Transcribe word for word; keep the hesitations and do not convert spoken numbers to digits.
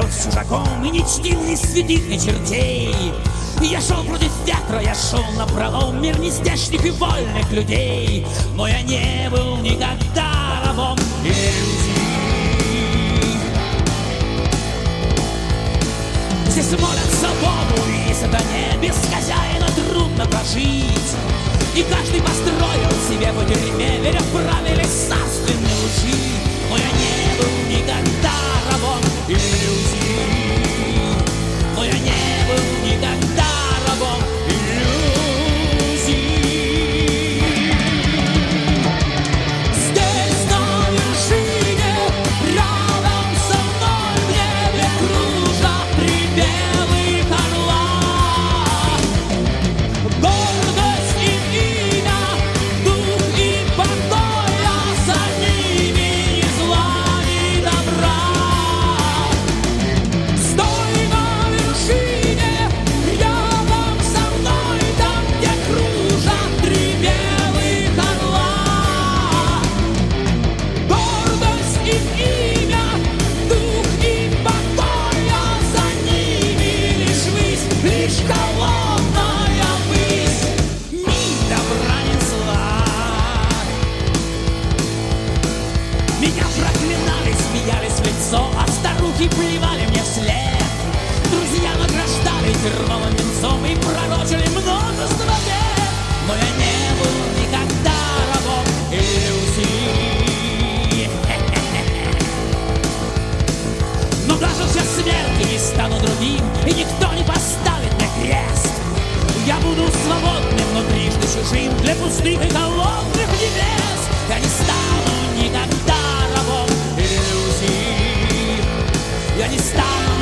с чужаком и не чтил ни святых, ни чертей. Я шел против ветра, я шел напролом, мир нездешних и вольных людей. Но я не был никогда рабом иллюзий. Здесь молят свободу и сатане, без хозяина трудно прожить. И каждый построил себе по тюрьме, веря в правиле царственной лжи. Но я не был никогда рабом иллюзий. Но я не был никогда рабом иллюзий. Здесь на вершине, рядом со мной, в небе кружат три белых орла. Гордость и имя, дух и покой, а за ними ни зла, ни добра. Стой на вершине, рядом со мной, там, где кружат три белых орла. Гордость и имя, дух и покой, а за ними лишь высь, лишь холодная высь. Ни добра, ни зла. Меня проклинали, смеялись в лицо, а старухи плевали мне вслед. Друзья награждали терновым венцом и пророчили множество лет. Но я не был никогда рабом иллюзий. Но даже в час смерти не стану другим, и никто не поставит мне крест. Я буду свободным, но трижды чужим для пустых и холодных небес. Я не стану никогда рабом иллюзий. Я не стану